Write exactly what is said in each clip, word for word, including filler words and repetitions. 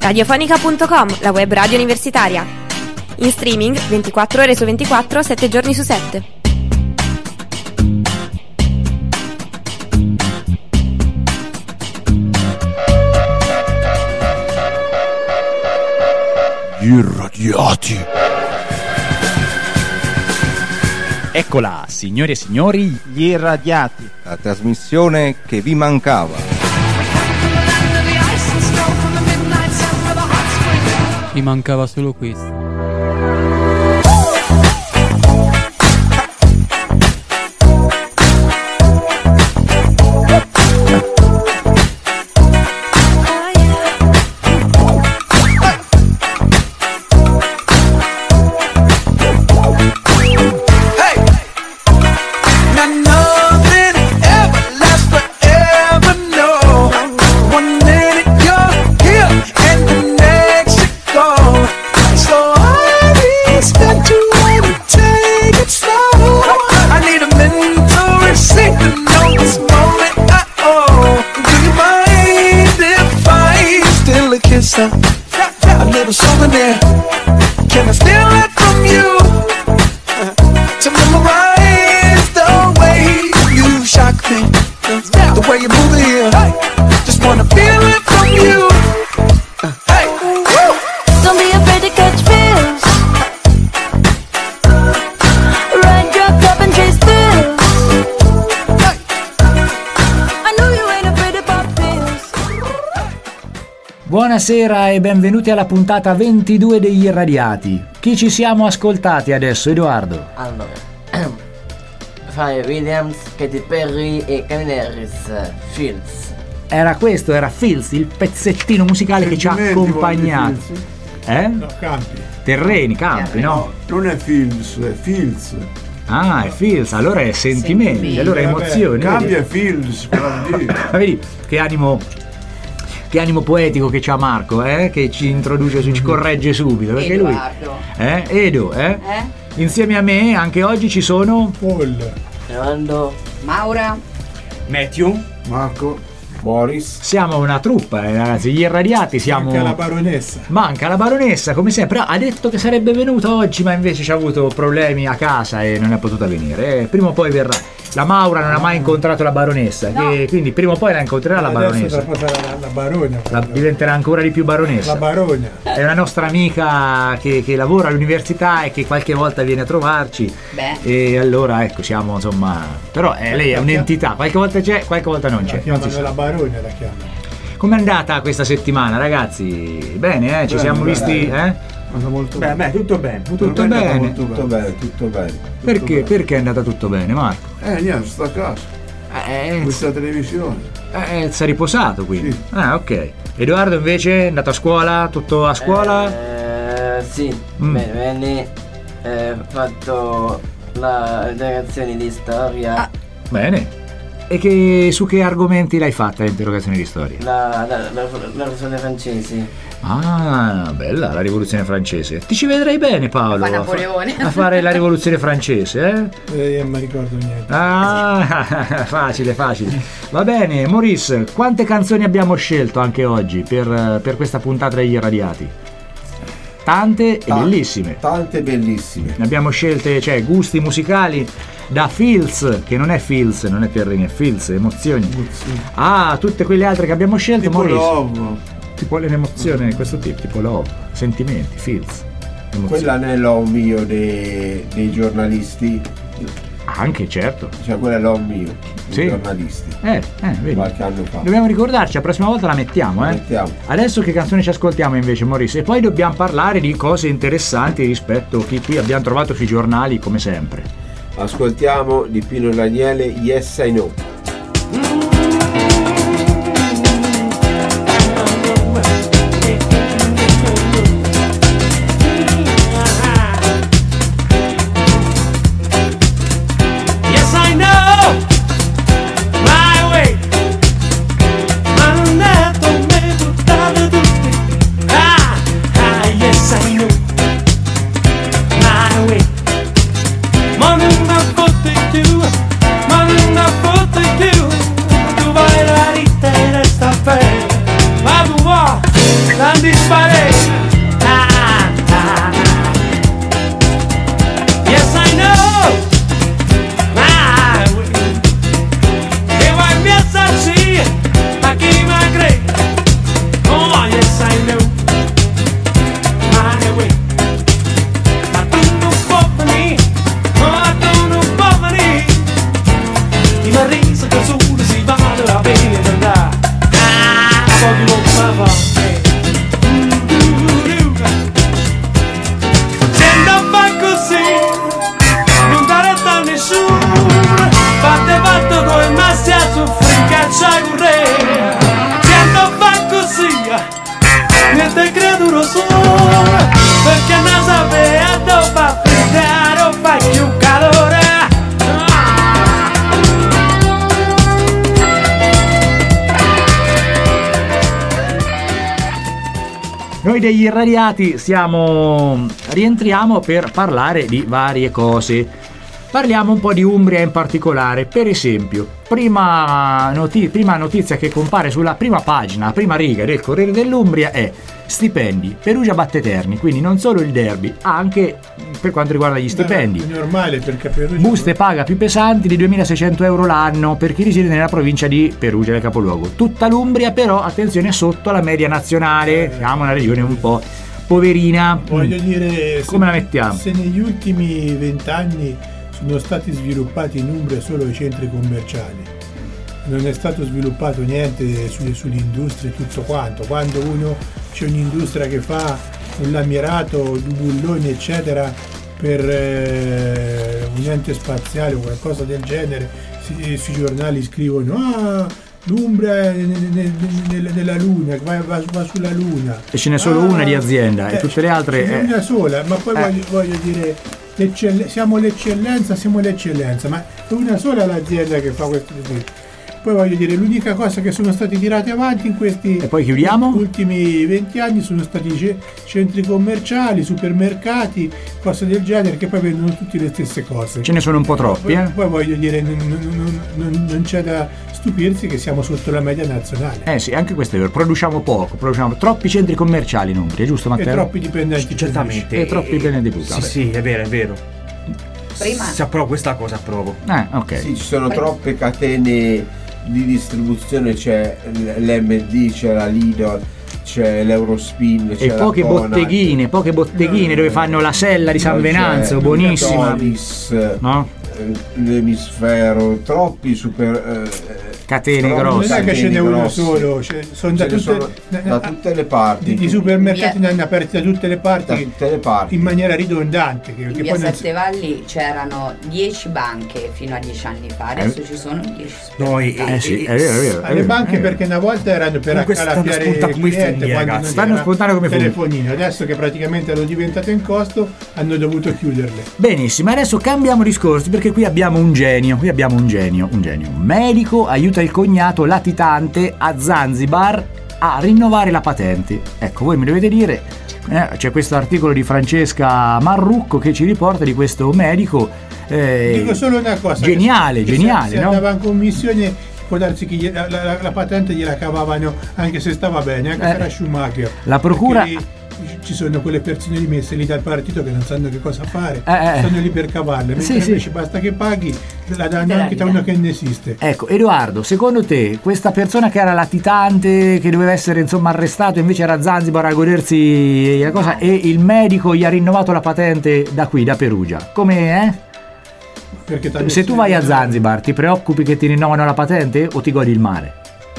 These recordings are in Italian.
radiofonica punto com, la web radio universitaria. In streaming ventiquattro ore su ventiquattro, sette giorni su sette. Gli irradiati. Eccola, signore e signori, gli irradiati. La trasmissione che vi mancava. Mi mancava solo questo. A little souvenir. Can I steal it from you? To memorize the way you shock me, the way you move it here. Just wanna feel it from you. Hey, don't be afraid to catch feels. Ride your cup and chase thrills. I know you ain't afraid to pop pills. Buonasera e benvenuti alla puntata ventidue degli Irradiati. Chi ci siamo ascoltati adesso, Edoardo? Allora, Pharrell Williams, Katy Perry e Calvin Harris, Fields. Era questo, era Fields, il pezzettino musicale che ci ha accompagnato. Eh? No, Campi. Terreni, campi, no? Non è Fields, è Fields. Ah, è Fields, allora è sentimenti, sentimenti. Allora è emozioni. Cambia Fields, ma vedi che animo... Che animo poetico che c'ha Marco, eh? Che ci introduce, ci corregge subito. Perché lui. Eh? Edo, eh? eh? Insieme a me anche oggi ci sono Paul, Rolando, Maura, Matthew, Marco, Boris. Siamo una truppa, eh, ragazzi. Gli Irradiati siamo. Manca la baronessa. Manca la baronessa, come sempre. Ha detto che sarebbe venuta oggi, ma invece ci ha avuto problemi a casa e non è potuta venire. Eh, prima o poi verrà. La Maura non ha mai incontrato la baronessa, no. Che, quindi prima o poi la incontrerà la baronessa. La, la barona. La, diventerà ancora di più baronessa. La barona. È una nostra amica che, che lavora all'università e che qualche volta viene a trovarci. Beh. E allora ecco, siamo insomma. Però eh, lei è un'entità, qualche volta c'è, qualche volta non c'è. La chiamano la barona, la chiamano. Com'è andata questa settimana, ragazzi? Bene, eh? Ci bene, siamo bene, visti, bene. eh? Molto bene. Beh, beh, tutto bene. Tutto, tutto bene. bene. Tutto, tutto bene, bene, tutto bene. Tutto perché? Bene. Perché è andata tutto bene, Marco? Eh, niente, sto a casa. Eh, questa televisione. Eh, si è riposato quindi. Sì. Ah, ok. Edoardo invece è andato a scuola? Tutto a scuola? Eh, sì, mm. bene, bene. Eh, fatto la interrogazione di storia. Ah, bene. E che, su che argomenti l'hai fatta l'interrogazione di storia? La, la, la, la rivoluzione francese. Ah, bella la rivoluzione francese. Ti ci vedrei bene, Paolo, a, fa- a fare la rivoluzione francese, eh? Eh, non mi ricordo niente. Ah, facile, facile. Va bene, Maurice, quante canzoni abbiamo scelto anche oggi per, per questa puntata degli Irradiati? Tante e tante, bellissime. Tante bellissime. Ne abbiamo scelte, cioè, gusti musicali da Fields, che non è Fields, non è Terrini, è Fields, emozioni. emozioni. Ah, tutte quelle altre che abbiamo scelto, tipo Maurice. Love. Tipo l'emozione di questo tipo, tipo love, sentimenti, feels. Emozioni. Quella non è l'home mio dei, dei giornalisti. Anche, certo. Cioè quella è l'home mio dei sì. giornalisti. Eh, eh, vedi. Qualche anno fa. Dobbiamo ricordarci, la prossima volta la mettiamo, la eh. mettiamo. Adesso che canzoni ci ascoltiamo invece, Maurice? E poi dobbiamo parlare di cose interessanti rispetto a chi qui abbiamo trovato sui giornali, come sempre. Ascoltiamo di Pino Daniele, Yes I Know. Money enough for the Noi degli irradiati siamo rientriamo per parlare di varie cose. Parliamo un po' di Umbria in particolare. Per esempio, prima, noti- prima notizia che compare sulla prima pagina, la prima riga del Corriere dell'Umbria è stipendi. Perugia batte Terni, quindi non solo il derby, anche per quanto riguarda gli stipendi. È normale perché Perugia Buste paga più pesanti di duemilaseicento euro l'anno per chi risiede nella provincia di Perugia, del capoluogo. Tutta l'Umbria però, attenzione, è sotto la media nazionale. Siamo una regione un po' poverina. Voglio dire, come se, la mettiamo? Se negli ultimi vent'anni sono stati sviluppati in Umbria solo i centri commerciali, non è stato sviluppato niente sulle, sull'industria e tutto quanto. Quando uno c'è un'industria che fa un lamierato, bulloni eccetera per eh, un ente spaziale o qualcosa del genere, si, sui giornali scrivono ah l'Umbria è nella Luna, va, va, va sulla Luna, e ce n'è solo ah, una di azienda eh, e tutte le altre è una sola, ma poi eh. voglio, voglio dire siamo l'eccellenza, siamo l'eccellenza, ma è una sola l'azienda che fa questo. Poi voglio dire, l'unica cosa che sono stati tirati avanti in questi e poi chiudiamo? ultimi venti anni sono stati ce- centri commerciali, supermercati, cose del genere, che poi vendono tutte le stesse cose. Ce ne sono un po' troppi. Poi, eh? poi voglio dire, non, non, non, non c'è da stupirsi che siamo sotto la media nazionale. Eh sì, anche questo è vero, produciamo poco, produciamo troppi centri commerciali in Umbria, giusto Matteo? E troppi dipendenti. Certamente. E troppi dipendenti pubblici. Sì, sì, è vero, è vero. Prima. Se approvo questa cosa, approvo. Eh, ok. Sì, ci sono troppe catene di distribuzione, c'è l'M D, c'è la Lidl, c'è l'Eurospin, c'è e poche la Conad, botteghine, poche botteghine no, dove fanno la sella di San Venanzo, buonissima. Tonis, no? L'Emisfero, troppi super eh, catene troppi grosse. Non è che ce n'è uno grossi. solo, ce, sono da, Ce ne tutte, sono da tutte le parti. Di, di supermercati ne hanno aperti da tutte le parti, da tutte le parti. in maniera ridondante. Che, in che via poi non Sette Valli c'erano dieci banche fino a dieci anni fa, adesso eh. ci sono dieci Noi, eh sì, è vero, è vero. alle banche, perché una volta erano per accalappiare il cliente quando non stanno spuntando come telefonino, adesso che praticamente hanno diventato in costo hanno dovuto chiuderle. Benissimo, adesso cambiamo discorsi perché qui abbiamo un genio, qui abbiamo un genio, un genio. Un medico aiuta il cognato latitante a Zanzibar a rinnovare la patente. Ecco, voi mi dovete dire, eh, c'è questo articolo di Francesca Marrucco che ci riporta di questo medico. Eh, Dico solo una cosa: geniale, che geniale, se, se no? andava in commissione, può darsi che la, la, la patente gliela cavavano anche se stava bene, anche eh, se era Schumacher. La procura. Ci sono quelle persone rimesse lì dal partito che non sanno che cosa fare, eh, stanno lì per cavarle, mentre sì, invece sì. basta che paghi, la danno anche da uno che ne esiste. Ecco, Edoardo, secondo te questa persona che era latitante, che doveva essere insomma arrestato, invece era a Zanzibar a godersi la cosa, e il medico gli ha rinnovato la patente da qui, da Perugia, come eh? Perché se tu vai a Zanzibar ti preoccupi che ti rinnovano la patente o ti godi il mare?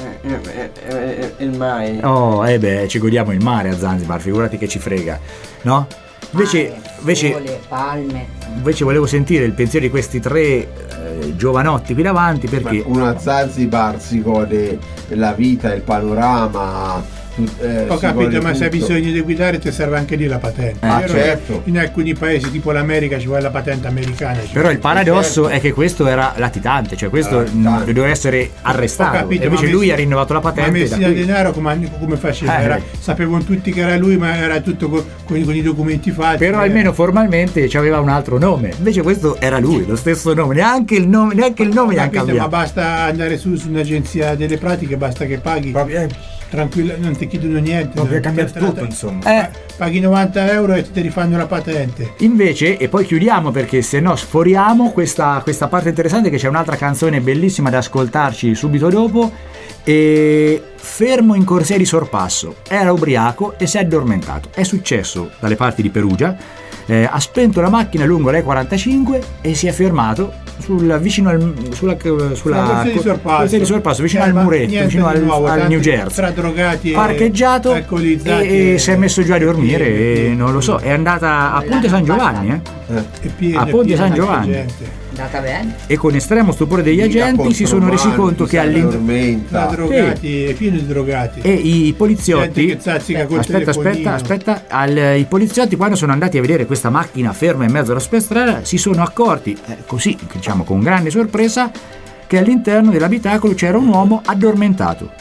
Il mare. Oh, eh beh, ci godiamo il mare a Zanzibar, figurati che ci frega, no? Invece, mare, invece, sole, palme. invece volevo sentire il pensiero di questi tre eh, giovanotti qui davanti, perché Ma uno a Zanzibar si gode la vita, il panorama. Eh, Ho capito, ma se hai bisogno di guidare ti serve anche lì la patente. Ah, Vero certo. In alcuni paesi tipo l'America ci vuole la patente americana. Però il paradosso certo. è che questo era latitante, cioè questo latitante. doveva essere arrestato. Ho capito, e invece ma lui Messina, ha rinnovato la patente. Ma Messina da qui. Denaro come, come faceva? Eh, Era, eh. sapevano tutti che era lui, ma era tutto con, con, con i documenti falsi. Però eh. almeno formalmente aveva un altro nome. Invece questo era lui, lo stesso nome, neanche il nome, neanche il nome gli hanno Capito, ma cambiato. basta andare su, su un'agenzia delle pratiche, basta che paghi. Proprio, Tranquilla, non ti chiedono niente. proprio non- cambiato te la- tutto, insomma. Eh, Paghi novanta euro e ti rifanno la patente. invece, e poi chiudiamo perché se no sforiamo questa, questa parte interessante, che c'è un'altra canzone bellissima da ascoltarci subito dopo. E fermo in corsia di sorpasso, era ubriaco e si è addormentato. È successo dalle parti di Perugia. Eh, ha spento la macchina lungo l'E quarantacinque e si è fermato sul, vicino al, sulla, sulla, Sulla corsia di sorpasso. corsia di sorpasso, vicino Eh, al ma muretto, niente vicino di al, nuovo, al tanti New Jersey. tra drogati e Parcheggiato alcolizzati e, e- si è messo giù a dormire e- e, e- non lo so, è andata a Ponte San Giovanni, eh? È pieno, a è Ponte pieno San di Giovanni. gente. Andata bene. E con estremo stupore degli agenti si sono resi conto che all'interno Tra drogati, è pieno di drogati. e i Gente poliziotti che zazzica col aspetta aspetta telefonino. aspetta al, i poliziotti quando sono andati a vedere questa macchina ferma in mezzo alla strada si sono accorti eh, così diciamo con grande sorpresa che all'interno dell'abitacolo c'era un uomo addormentato.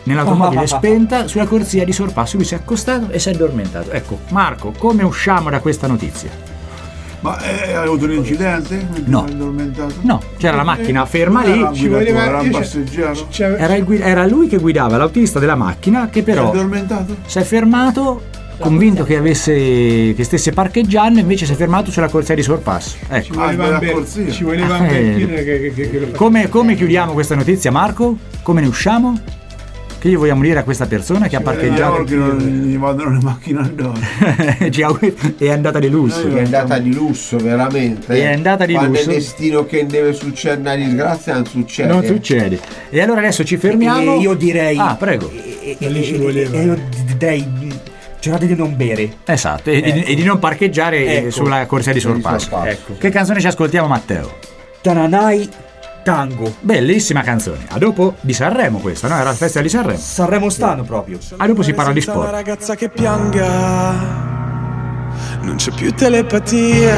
nell'automobile spenta, sulla corsia di sorpasso lui si è accostato e si è addormentato. Ecco, Marco, come usciamo da questa notizia? Ma eh, hai avuto un incidente? No. No, c'era la macchina ferma lì. Ci voleva, era un passeggero. Era, il guid- era lui che guidava, l'autista della macchina, che però Si è addormentato? si è fermato, convinto che avesse che stesse parcheggiando, invece si è fermato sulla corsia di sorpasso. Ecco. Ci voleva, Ah, amber- corsia. ci voleva Eh. amvertire che, che, che, che lo Come, come chiudiamo questa notizia, Marco? Come ne usciamo? Che gli vogliamo dire a questa persona che ha parcheggiato? Che non gli mandano le macchine addosso. Ci auguri- è andata di lusso. È andata di lusso, veramente. È andata di Quando lusso. è destino che deve succedere una disgrazia, non succede. Non succede. E allora adesso ci fermiamo. E io direi. Ah, prego. E, Da lì ci e- voleva. e io direi. Cercate di non bere. Esatto, e, di- Ecco. e di non parcheggiare eh, Ecco. sulla corsia di sorpasso. sorpasso. Ecco. Che canzone ci ascoltiamo, Matteo? Tananai Tango. Bellissima canzone. A dopo di Sanremo questa, no? Era il festival di Sanremo. Sanremo stanno proprio. A dopo si parla di Senza una sport. ragazza che pianga, non c'è più telepatia.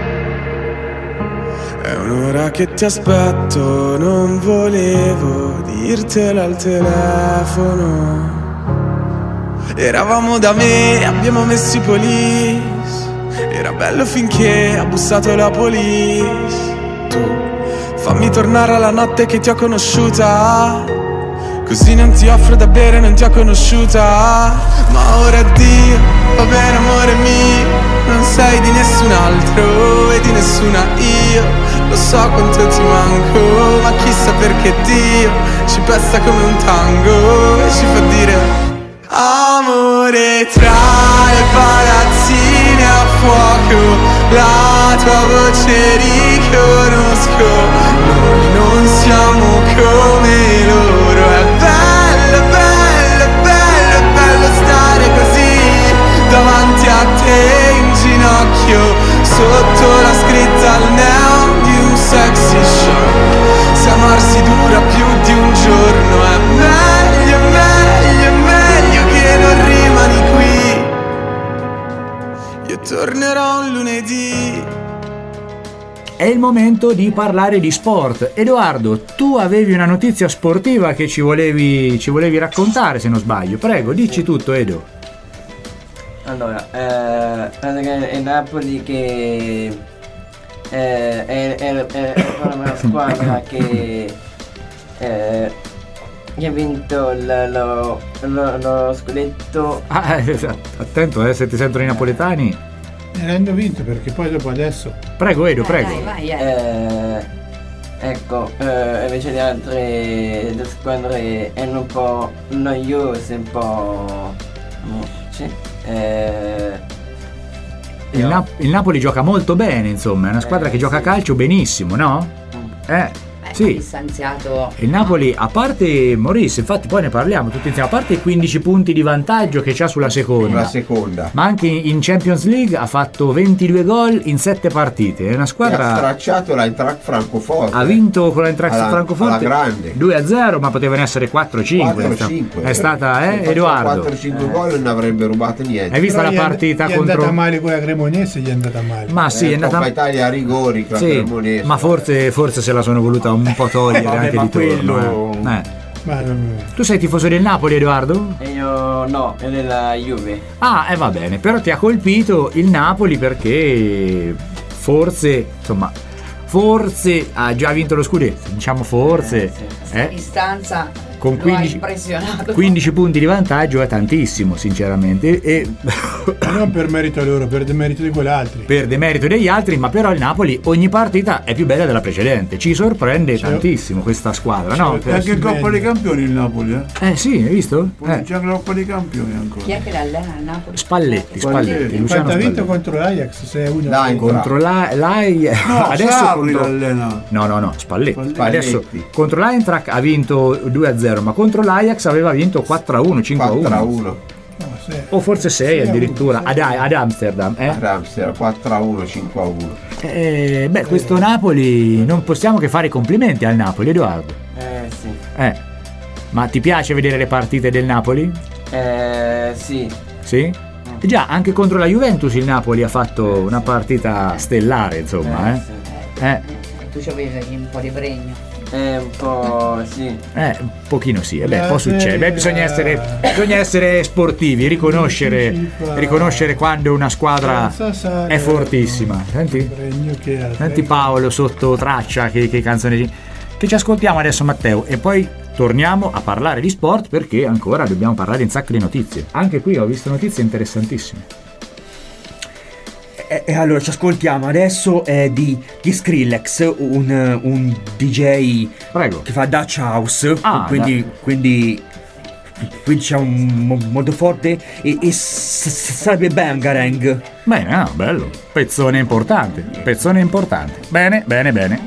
È un'ora che ti aspetto, non volevo dirtelo al telefono. Eravamo da me, abbiamo messo i police. Era bello finché ha bussato la police. Tu fammi tornare alla notte che ti ho conosciuta, così non ti offro da bere, non ti ho conosciuta. Ma ora addio, va bene amore mio, non sei di nessun altro e di nessuna io. Lo so quanto ti manco, ma chissà perché Dio ci pesta come un tango e ci fa dire amore tra le palazzine a fuoco. La tua voce riconosco, noi non siamo come loro. È bello, bello, bello, bello stare così davanti a te in ginocchio, sotto la scritta al neon di un sexy show. Se amarsi dura più di un giorno è meglio, meglio, meglio che non rimani qui. Io tornerò un lunedì. È il momento di parlare di sport. Edoardo, tu avevi una notizia sportiva che ci volevi, ci volevi raccontare, se non sbaglio. Prego, dici tutto, Edo. Allora, eh, praticamente è Napoli che eh, è, è, è, è una squadra che, eh, che ha vinto l- lo, lo, lo scudetto. Ah, eh, attento, eh, se ti sentono i napoletani. Ne hanno vinto perché poi dopo adesso. Prego, Edo, prego. Dai, vai, eh. Eh, ecco, eh, invece le altre due squadre erano un po' noiose, un po'. Sì. Eh, Il, io- Nap- il Napoli gioca molto bene, insomma, è una squadra Eh, che gioca a sì. calcio benissimo, no? Eh, Beh, sì. distanziato. Il Napoli, a parte Maurice, infatti poi ne parliamo tutti insieme, a parte i quindici punti di vantaggio che c'ha sulla seconda, La seconda. ma anche in Champions League ha fatto ventidue gol in sette partite. È una E ha squadra. stracciato l'Eintracht Francoforte. Ha vinto con l'Eintracht Alla- Francoforte alla grande. due a zero, ma potevano essere quattro a cinque. quattro cinque. È stata, Se eh, faceva Edoardo. quattro cinque gol non avrebbe rubato niente. Hai visto Però la gli è and- partita gli è contro. andata male con la Cremonese, gli è andata male. Ma sì, Eh, è andata. Coppa Italia a rigori con la Sì, Cremonese. ma forse, forse se la sono voluta un po' togliere Vabbè, anche ma di torno. quello- eh. Eh. Ma non- Tu sei tifoso del Napoli, Edoardo? E io no, è della Juve. Ah, eh va bene, però ti ha colpito il Napoli perché forse, insomma, forse ha già vinto lo scudetto, diciamo forse, Eh, sì. A eh, distanza con lo quindici, ha impressionato. quindici punti di vantaggio è tantissimo, sinceramente, e ma non per merito loro, per demerito di quell'altri. per demerito degli altri, ma però il Napoli ogni partita è più bella della precedente, ci sorprende Sì. tantissimo questa squadra, no? E anche in Coppa dei Campioni il Napoli, eh? Eh sì, hai visto? Poi Eh. c'è anche la Coppa dei Campioni ancora. Chi è che l'allena al Napoli? Spalletti, Spalletti, Spalletti. Luciano Quanto ha vinto Spalletti. contro l'Ajax? sei a uno. Dai, Contro la, l'Ai No, adesso Sarri contro, l'allena. no no no Spalletti. Spalletti. Adesso contro l'Eintracht ha vinto due a zero, ma contro l'Ajax aveva vinto quattro a uno, cinque a quattro a uno uno. No, sei. o forse sei Sei a addirittura uno, ad, sei a uno. ad Amsterdam, eh? A Ramsey quattro a uno, cinque a uno. Eh, beh, questo Napoli non possiamo che fare i complimenti al Napoli, Edoardo. Eh sì. Eh. Ma ti piace vedere le partite del Napoli? Eh sì. Sì? E già, anche contro la Juventus il Napoli ha fatto una partita stellare, insomma, eh? sì. Eh. Tu ci avevi un po' di pregno. È un po' sì. Eh, un pochino sì, eh beh, può succedere. Beh, bisogna essere, bisogna essere sportivi, riconoscere, riconoscere quando una squadra è fortissima. Senti, senti Paolo sotto traccia che, che canzone che ci ascoltiamo adesso, Matteo, e poi torniamo a parlare di sport perché ancora dobbiamo parlare in sacco di notizie. Anche qui ho visto notizie interessantissime. E, e allora ci ascoltiamo adesso eh, di, di Skrillex, un, un D J Prego. Che fa Dutch House, Ah, quindi, da- quindi, quindi c'è un mo- molto forte e, e s- s- sarebbe Bangarang. Bene, ah, bello. Pezzone importante, pezzone importante. Bene, bene, bene.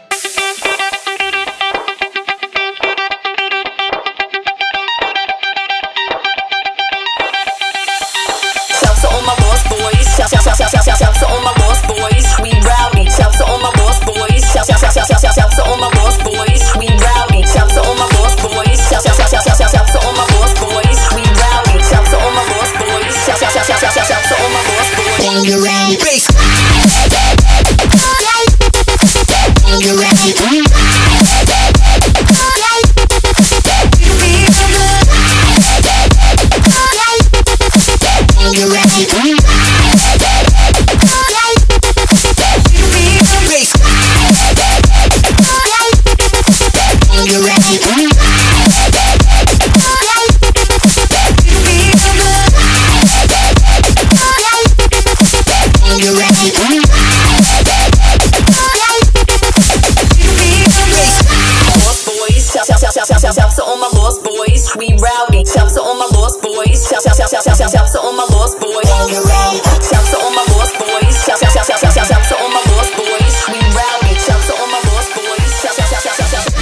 Shouts to all my lost boys. Shout, shout, shout, shout, shout, shout, shout to all my lost boys. We rowdy. Shouts to all my lost boys. Shout, shout, shout, shout, shout, shout, shout to all my lost boys. We rowdy. Shouts to all my lost boys. Shout, shout, shout, shout, shout, shout, shout to all my lost boys. We rowdy. Shouts to all my lost boys. Shout, shout, shout, shout, shout, shout, shout to all my lost boys. Bangarang. Bass. Bangarang. Lost boys, shout, shout, shout, shout, shout, shout, shout to all my lost boys. We rowdy. Shout to all my lost boys. Shout, shout, shout, shout, shout, shout, shout to all my lost boys. Shout to all my lost boys. Shout, shout, shout, shout, shout, shout, shout to all my lost boys. We rowdy. Shout to all my lost boys. Shout, shout, shout, shout, shout, shout.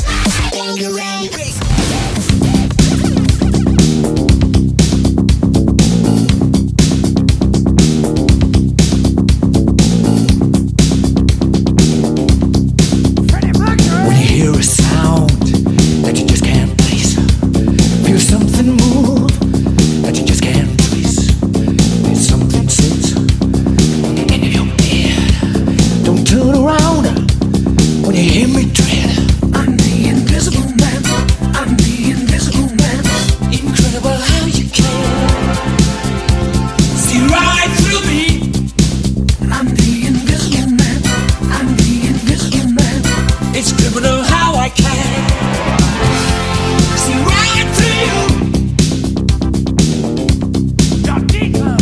When you hear a sound that you just can't place, feel something move that you just can't trace. There's something sits on the end of your bed. Don't turn around when you hear me tread. I'm the invisible man. I'm the invisible man. Incredible how you can see right through me. I'm the invisible man. I'm the invisible man. It's criminal how I can see right through you. You're deeper.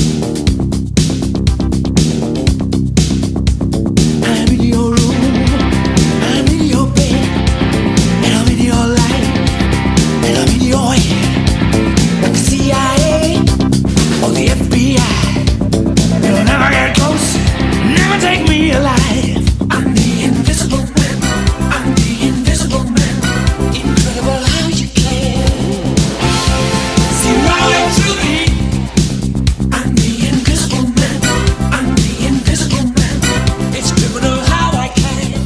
I'm in your room, I'm in your bed, and I'm in your life, and I'm in your head. Like the C I A or the F B I, you'll never get close, never take me alive. I'm the invisible man. I'm the invisible man. Incredible how you can see right through me. I'm the invisible man. I'm the invisible man. It's criminal how I can.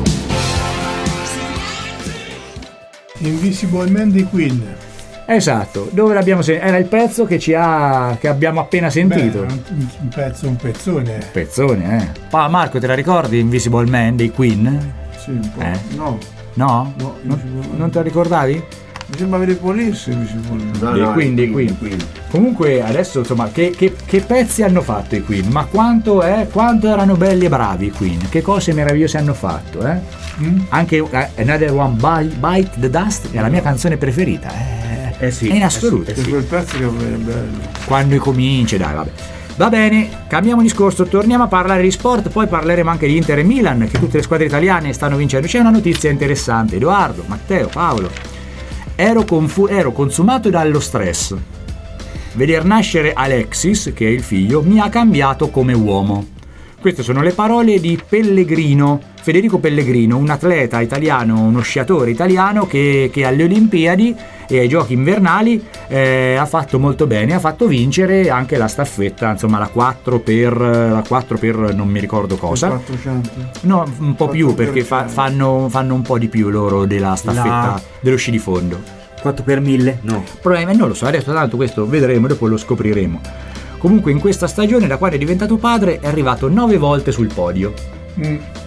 Invisible Man di Queen. Esatto, dove l'abbiamo sentito? Era il pezzo che ci ha che abbiamo appena sentito. Beh, un, un pezzo, un pezzone. Pezzone, eh. Pa, Marco, te la ricordi Invisible Man dei Queen? Sì, un po'. Eh? No. No? No, non, Invisible Man. non te la ricordavi? Mi sembra avere Police Invisible Man. dei Queen, dei Queen. Comunque adesso insomma che, che, che pezzi hanno fatto i Queen? Ma quanto, è, quanto erano belli e bravi i Queen? Che cose meravigliose hanno fatto, eh? Mm? Anche uh, Another One Bite, Bite the Dust è la mia canzone preferita, eh? Eh sì, È in assoluto. È quel pezzo che è bello. Quando cominci, dai, vabbè. Va bene, cambiamo discorso, torniamo a parlare di sport, poi parleremo anche di Inter e Milan, che tutte le squadre italiane stanno vincendo. C'è una notizia interessante, Edoardo, Matteo, Paolo. Ero, confu- ero consumato dallo stress. Veder nascere Alexis, che è il figlio, mi ha cambiato come uomo. Queste sono le parole di Pellegrino, Federico Pellegrino, un atleta italiano, uno sciatore italiano che, che alle Olimpiadi e ai Giochi invernali eh, ha fatto molto bene, ha fatto vincere anche la staffetta, insomma la quattro per la quattro per non mi ricordo cosa. quattrocento. No, un po' più perché fa, fanno, fanno un po' di più loro della staffetta La- dello sci di fondo. quattro per mille? No. Probabilmente non lo so, adesso tanto questo vedremo, dopo lo scopriremo. Comunque in questa stagione, da quando è diventato padre, è arrivato nove volte sul podio. Mm. Mm.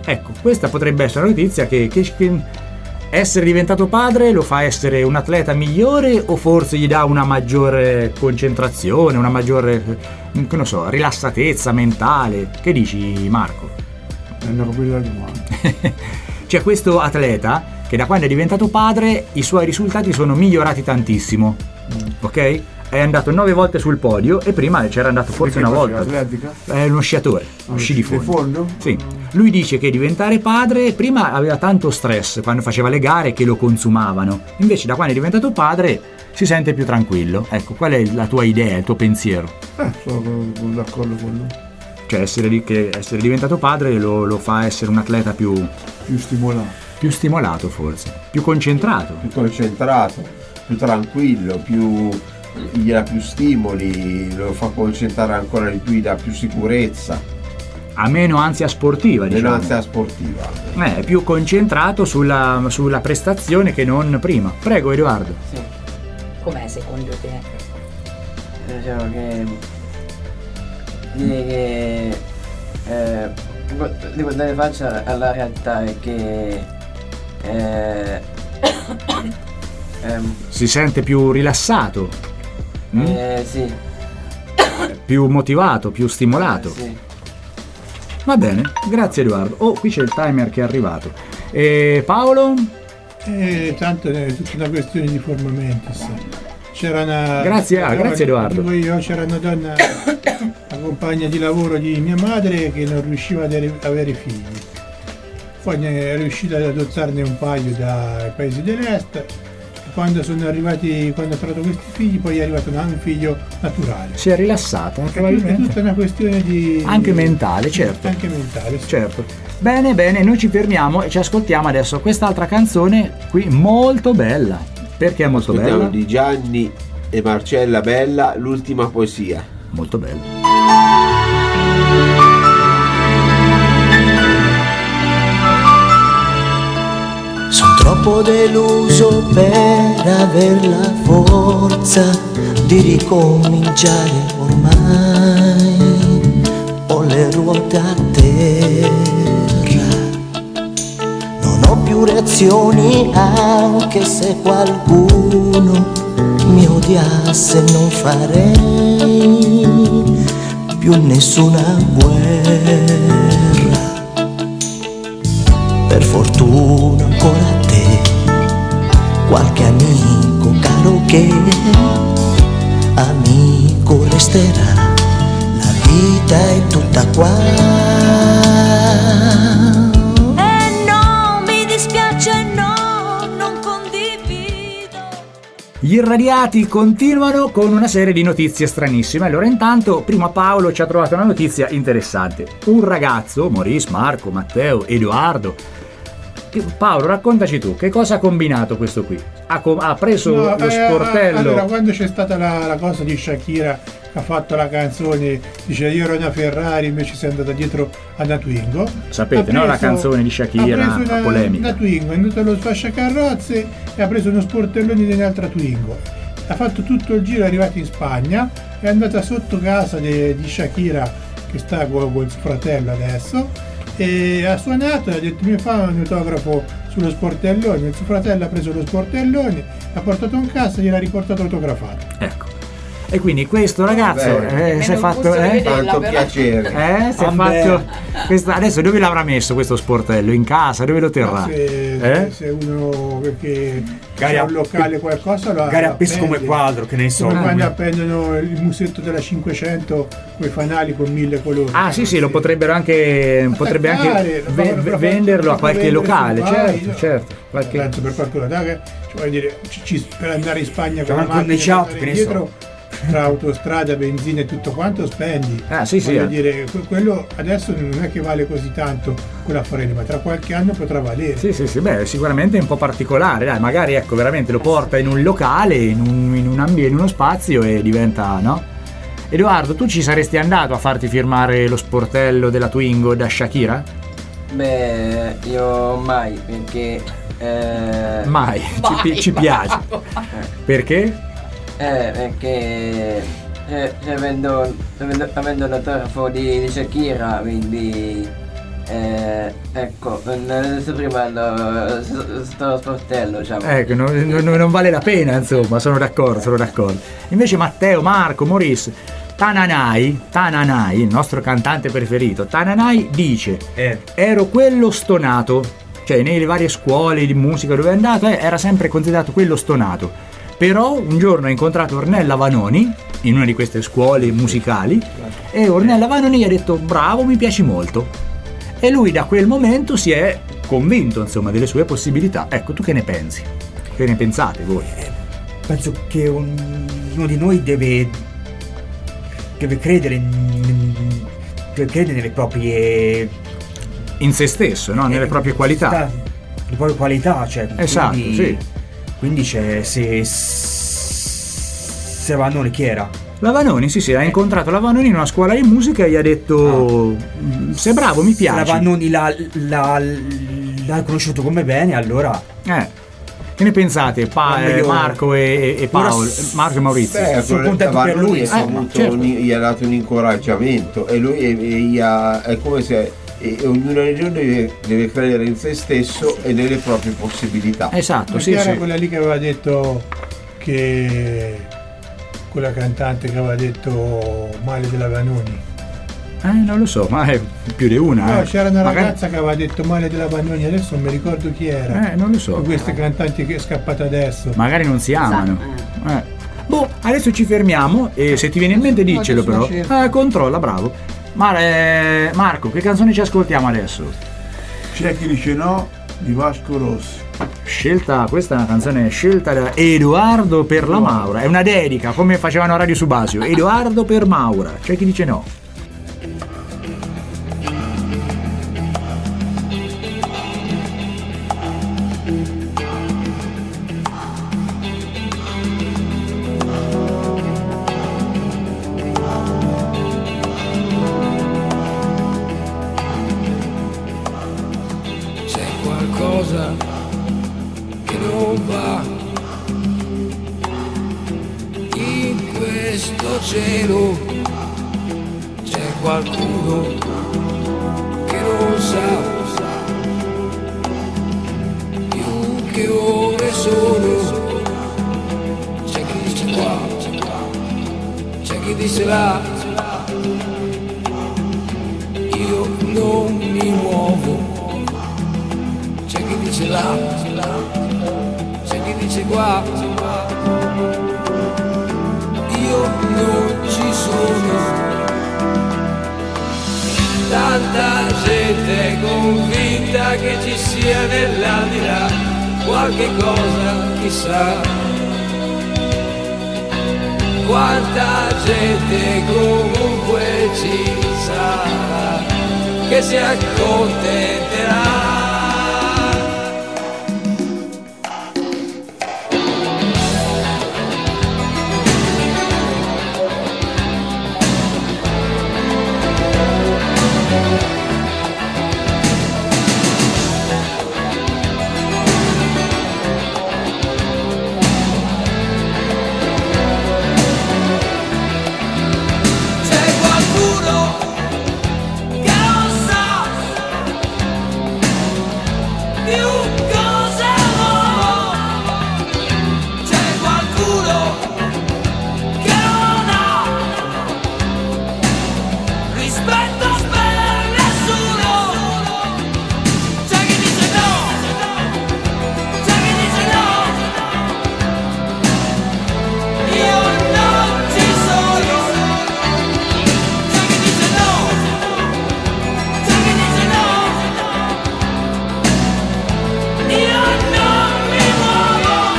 Ecco, questa potrebbe essere una notizia che, che, che essere diventato padre lo fa essere un atleta migliore o forse gli dà una maggiore concentrazione, una maggiore, che non so, rilassatezza mentale? Che dici, Marco? È una bella domanda. C'è questo atleta che da quando è diventato padre i suoi risultati sono migliorati tantissimo, mm. ok? È andato nove volte sul podio e prima c'era andato forse una volta. Atletica? È uno sciatore, uno sci di fondo. fondo? Sì. Lui dice che diventare padre prima aveva tanto stress quando faceva le gare che lo consumavano, invece da quando è diventato padre si sente più tranquillo. Ecco, qual è la tua idea, il tuo pensiero? Eh, sono d'accordo con lui. Cioè essere, di- che essere diventato padre lo, lo fa essere un atleta più, Più stimolato. più stimolato forse, più concentrato. Più concentrato, più tranquillo, più gli dà più stimoli, lo fa concentrare ancora di più, gli dà più sicurezza. Ha meno ansia sportiva, diciamo. Meno ansia sportiva. Eh, è più concentrato sulla, sulla prestazione che non prima. Prego, Edoardo. Sì. Com'è secondo te? Diciamo che direi che eh, di guardare faccia alla realtà è che eh, ehm, Si sente più rilassato, mm? eh, sì, più motivato, più stimolato. sì. Va bene, grazie Edoardo. Oh, qui c'è il timer che è arrivato. E Paolo? Eh, tanto è tutta una questione di forma mentis. C'era una. Grazie, ah, no, grazie Edoardo. dico io, c'era una donna, la compagna di lavoro di mia madre, che non riusciva ad avere- avere figli. Poi ne è riuscita ad adottarne un paio dai paesi dell'est. E quando sono arrivati, quando ha trovato questi figli, poi è arrivato un un figlio naturale. Si è rilassata, È tut- è probabilmente. tutta una questione di. Anche mentale, certo. Anche mentale, sì. Certo. Bene, bene, noi ci fermiamo e ci ascoltiamo adesso quest'altra canzone qui molto bella. Perché è molto Ascoltiamo bella? di Gianni e Marcella Bella, l'ultima poesia. Molto bella. Sono troppo deluso per aver la forza di ricominciare ormai. Ho le ruote a terra, non ho più reazioni anche se qualcuno mi odiasse, non farei più nessuna guerra. Per fortuna ancora te, qualche amico caro che amico resterà, la vita è tutta qua. E no, mi dispiace, no, non condivido. Gli irradiati continuano con una serie di notizie stranissime. Allora, intanto, prima Paolo ci ha trovato una notizia interessante. Un ragazzo, Maurice, Marco, Matteo, Edoardo. Paolo, raccontaci tu, che cosa ha combinato questo qui? Ha, com- ha preso No, lo eh, sportello. Allora, quando c'è stata la, la cosa di Shakira che ha fatto la canzone, dice io ero una Ferrari, invece sei andata dietro a una Twingo. Sapete, Ha no? La preso- canzone di Shakira, ha preso la una, polemica. una Twingo, è andato allo sfasciacarrozze e ha preso uno sportellone di un'altra Twingo. Ha fatto tutto il giro, è arrivato in Spagna, è andata sotto casa de- di Shakira, che sta con, con il fratello adesso, e ha suonato e ha detto mi fa un autografo sullo sportellone. Il suo fratello ha preso lo sportellone, l'ha portato in casa e gliel'ha riportato autografato. Ecco. E quindi questo ragazzo Beh, eh, si è meno fatto gusto di eh? vederla, Tanto però. piacere. Eh, si è Vabbè. fatto questa- adesso dove l'avrà messo questo sportello? In casa? Dove lo terrà? Se, Eh? se uno perché Magari c'è a- un locale qualcosa lo magari lo appeso come appende. quadro, che ne so. Come quando Come- appendono il musetto della cinquecento con i fanali con mille colori. Ah sì sì, lo potrebbero anche potrebbe anche Attaccare, lo ve- fa- lo fa- venderlo lo a fa qualche vendere locale, su certo, Vai, certo. Qualche... Penso per qualcuno, dai, che, cioè, voglio dire, ci- ci- per andare in Spagna con C'è la anche un macchina diciotto, tornare che ne indietro, tra autostrada, benzina e tutto quanto spendi. Ah, sì, sì, Voglio eh. dire, que- quello adesso non è che vale così tanto quell'affare lì, ma tra qualche anno potrà valere. Sì, sì, sì, beh, sicuramente è un po' particolare, dai, magari ecco, veramente lo porta in un locale, in un, in un ambiente, in uno spazio e diventa, no? Edoardo, tu ci saresti andato a farti firmare lo sportello della Twingo da Shakira? Beh, io mai, perché eh, Mai, ci, pi- ci piace. Perché? Eh, perché eh, avendo, avendo, avendo l'autografo di, di Shakira, quindi Eh, ecco, non ho detto prima lo, sto sportello, diciamo. Ecco, non, non- non vale la pena, insomma, sono d'accordo, sono d'accordo. Invece Matteo, Marco, Maurice, Tananai, Tananai, il nostro cantante preferito, Tananai dice: ero quello stonato, cioè nelle varie scuole di musica dove è andato eh, era sempre considerato quello stonato. Però un giorno ha incontrato Ornella Vanoni in una di queste scuole musicali e Ornella Vanoni gli ha detto: bravo, mi piaci molto. E lui da quel momento si è convinto, insomma, delle sue possibilità. Ecco, tu che ne pensi? Che ne pensate voi? Penso che un- uno di noi deve deve credere in- deve credere nelle proprie In se stesso, no? Nelle proprie qualità. le proprie qualità, cioè Esatto, quindi, sì. quindi c'è se se Vanoni chi era? La Vanoni, sì, sì, ha incontrato la Vanoni in una scuola di musica e gli ha detto: sei bravo, mi piace. La Vanoni l'ha, l'ha, l'ha conosciuto come bene, allora Eh. Che ne pensate, pa- Non eh, voglio- Marco e, e Paolo, Ora- Marco e Maurizio? Beh, sono quello- contento per Vanoni lui. ha Eh, avuto certo. un- gli ha dato un incoraggiamento e lui e- e gli ha- è come se e, e ognuno di noi deve, deve credere in se stesso e nelle proprie possibilità. Esatto, Ma chi era quella lì che aveva detto che quella cantante che aveva detto male della Vanoni? Eh, non lo so, ma è più di una. No, eh. c'era una Magari- ragazza che aveva detto male della Vanoni, adesso non mi ricordo chi era. Eh, non lo so. Di queste cantanti che è scappata adesso. Magari non si amano. Eh. Boh, adesso ci fermiamo e se ti viene in mente diccelo adesso però. la Eh, controlla, bravo. Mar- eh, Marco, che canzone ci ascoltiamo adesso? C'è chi dice no di Vasco Rossi. Scelta, questa è una canzone scelta da Edoardo per la Maura. È una dedica, come facevano a Radio Subasio. Edoardo per Maura. C'è chi dice no. C'è qualcosa che non va in questo cielo, c'è qualcuno che non sa più che ore sono, c'è chi dice qua, c'è chi dice là, io non mi muovo. C'è chi dice là, c'è chi dice qua, io non ci sono. Tanta gente convinta che ci sia nell'aldilà qualche cosa, chissà. Quanta gente comunque ci sarà che si accontenterà. C'è qualcuno che non sa più cosa vuole. C'è qualcuno che non ha rispetto per nessuno. C'è chi dice no, c'è chi dice no. Io non ci sono. C'è chi dice no, c'è chi dice no. Io non mi muovo.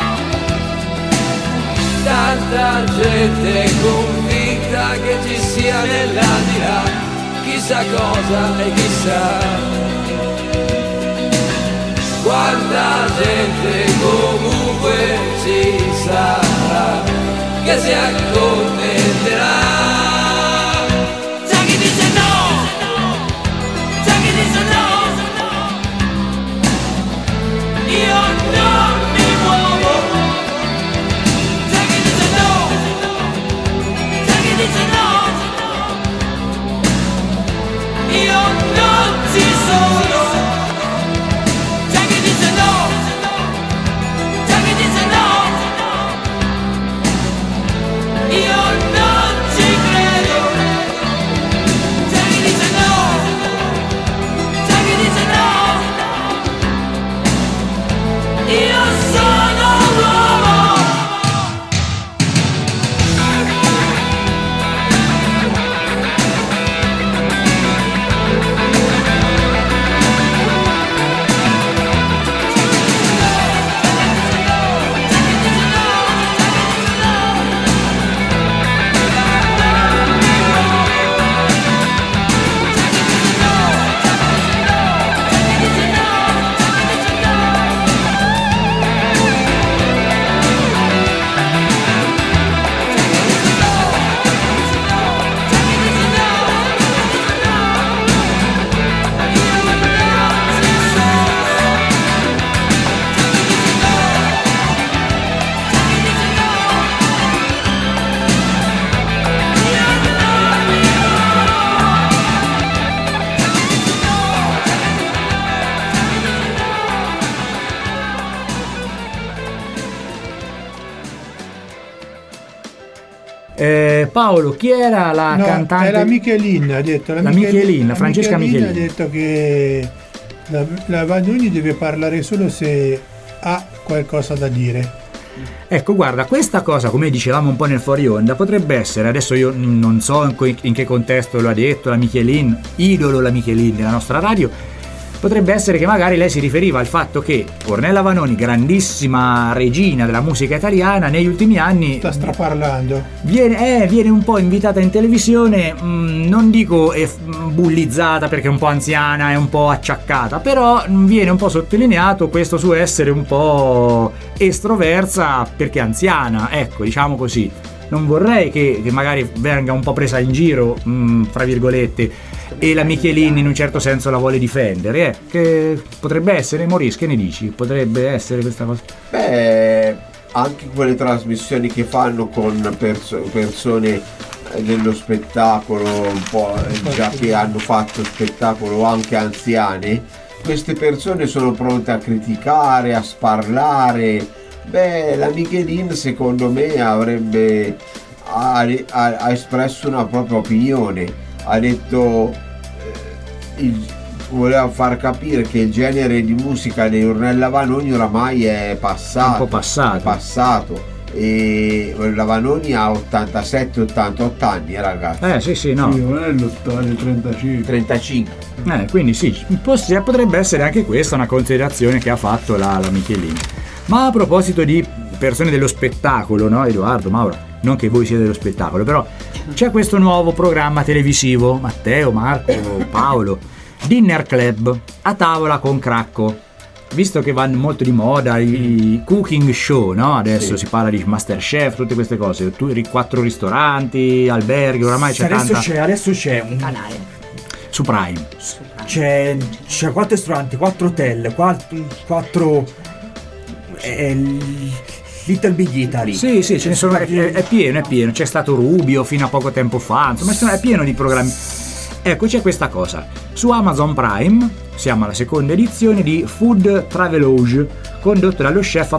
Tanta gente convinta che ci sia nell'aldilà chissà cosa e chissà. Quanta gente comunque ci sarà che si accontenterà. C'è chi dice no, c'è chi dice no. Io non mi muovo. C'è chi dice no, c'è chi dice no. Io non ci Eh, Paolo, chi era la No, cantante? è la Michelin, ha detto. La Michelin, la Francesca Michelin. ha detto che la, la Vanoni deve parlare solo se ha qualcosa da dire. Ecco, guarda, questa cosa, come dicevamo un po' nel fuori onda, potrebbe essere, adesso io non so in, co- in che contesto lo ha detto, la Michelin, idolo la Michelin della nostra radio, potrebbe essere che magari lei si riferiva al fatto che Ornella Vanoni, grandissima regina della musica italiana, negli ultimi anni Sta straparlando. viene, eh, viene un po' invitata in televisione, mh, non dico eh, bullizzata perché è un po' anziana, è un po' acciaccata, però mh, viene un po' sottolineato questo suo essere un po' estroversa perché è anziana, ecco, diciamo così. Non vorrei che, che magari venga un po' presa in giro, mh, fra virgolette, e la Michelin in un certo senso la vuole difendere, eh? Che potrebbe essere, Maurice, che ne dici? Potrebbe essere questa cosa? Beh, anche quelle trasmissioni che fanno con perso- persone dello spettacolo, un po' già che hanno fatto spettacolo, anche anziane, queste persone sono pronte a criticare, a sparlare. Beh, la Michelin secondo me avrebbe ha, ha, ha espresso una propria opinione, ha detto eh, il, voleva far capire che il genere di musica di Ornella Vanoni oramai è passato, un po' passato, è passato. E la Vanoni ha ottantasette ottantotto anni, eh, ragazzi. Eh sì sì, no. Sì, non è l'ottanta, trentacinque. trentacinque. Eh, quindi sì, poss- potrebbe essere anche questa una considerazione che ha fatto la, la Michelin. Ma a proposito di persone dello spettacolo, no, Edoardo, Mauro, non che voi siete dello spettacolo, però c'è questo nuovo programma televisivo, Matteo, Marco, Paolo, Dinner Club, a tavola con Cracco. Visto che vanno molto di moda i cooking show, no? Adesso Sì. si parla di Masterchef, tutte queste cose, tu, quattro ristoranti, alberghi, oramai c'è adesso tanta... c'è, adesso c'è un canale su Prime. C'è, c'è quattro ristoranti, quattro hotel, quattro, quattro eh, Little Big Italy. Sì, sì, ce ne sono, è, è pieno, è pieno. C'è stato Rubio fino a poco tempo fa, insomma sono- è pieno di programmi. Ecco, c'è questa cosa. Su Amazon Prime siamo alla seconda edizione di Food Travelogue, condotto dallo chef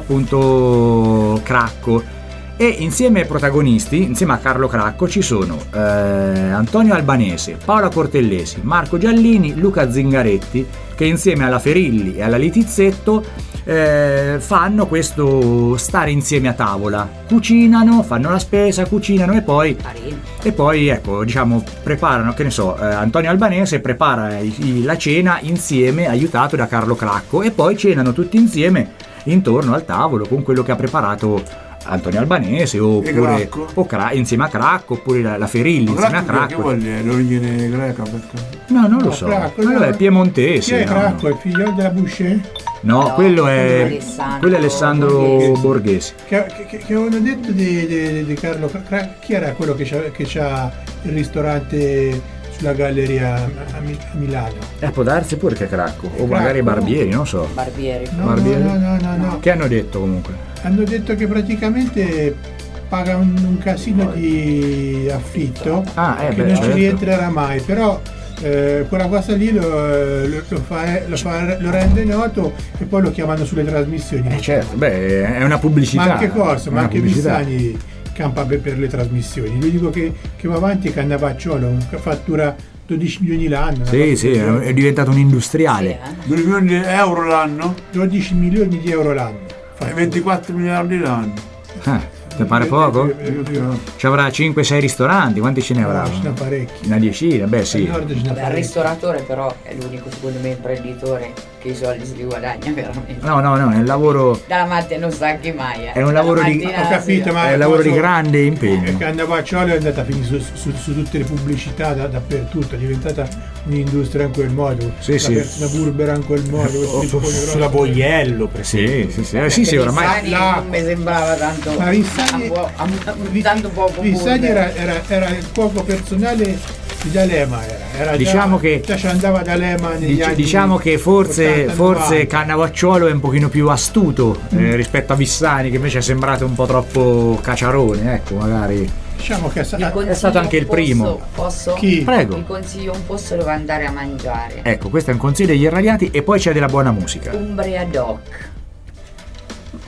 appunto Cracco. E insieme ai protagonisti, insieme a Carlo Cracco, ci sono eh, Antonio Albanese, Paola Cortellesi, Marco Giallini, Luca Zingaretti, che insieme alla Ferilli e alla Litizzetto eh, fanno questo stare insieme a tavola, cucinano, fanno la spesa, cucinano e poi e poi ecco, diciamo, preparano, che ne so, eh, Antonio Albanese prepara i- i- la cena insieme, aiutato da Carlo Cracco, e poi cenano tutti insieme intorno al tavolo con quello che ha preparato Antonio Albanese oppure Cracco? o Cra- insieme a Cracco, oppure la, la Ferilli insieme a Cracco che Cracco. vuol dire? L'origine greca? Perché? No, non lo No, so. Cracco, Quello no. è piemontese. Chi è no, Cracco? no. È figlio della Boucher? No, No, quello quello è è Alessandro quello è Alessandro Borghesi. Borghesi. Che, che, che avevano detto di, di, di Carlo Cra- chi era quello che c'ha, che c'ha il ristorante sulla galleria a, a Mi- a Milano? Eh, può darsi pure che è Cracco, o Cracco? magari Barbieri, non so. Barbieri. No, Barbieri? no, no, no, no. Che hanno detto comunque? Hanno detto che praticamente paga un, un casino di affitto Ah, eh, che beh, non certo. ci rientrerà mai, però eh, quella cosa lì lo, lo, lo fa, lo, fa- lo rende noto e poi lo chiamano sulle trasmissioni. Eh certo, beh, è una pubblicità. Ma anche cosa, è ma una anche pubblicità. Vissani campa per, per le trasmissioni. L'unico che, che va avanti è Cannavacciolo, che fattura dodici milioni l'anno. una Sì, cosa sì, del genere. è diventato un industriale. due milioni di euro l'anno? dodici milioni di euro l'anno. E ventiquattro miliardi l'anno. Eh, ti pare poco? Ci avrà cinque sei ristoranti, quanti ce ne avrà? No, ce n'ha parecchi. Una decina, beh sì. Al nord ce n'ha Vabbè, il parecchi. ristoratore però è l'unico secondo me imprenditore che i soldi si li guadagna veramente. No, no, no, è un lavoro, Dalla mattina non stacchi mai. Eh. È un lavoro Dalla di- mattina Ho alla capito, sera. ma è un lavoro di cosa- grande E impegno. Cannavacciolo è andata a finire su, su- su tutte le pubblicità da- dappertutto, è diventata un'industria in quel modo, Sì, la sì. persona burbera in quel modo. questi Su- piccoli sulla grossi. Boiello, per Sì, sì, sì, eh, sì, sì, Perché ormai. Vissani là- non mi sembrava tanto Ma Vissani- a buo- a- a- tanto poco Vissani burro. era, era, era il cuoco personale di D'Alema, era, era Diciamo già, che- già ci andava D'Alema negli Dic- anni diciamo che forse, ottanta, forse novanta. Cannavacciuolo è un pochino più astuto eh, rispetto a Vissani, che invece è sembrato un po' troppo caciarone, ecco, magari. Diciamo che Vi consiglio è stato anche il un posto- primo. Posso? Chi? Prego. Vi consiglio un posto dove andare a mangiare. Ecco, questo è un consiglio degli irradiati, e poi c'è della buona musica. Umbria Doc.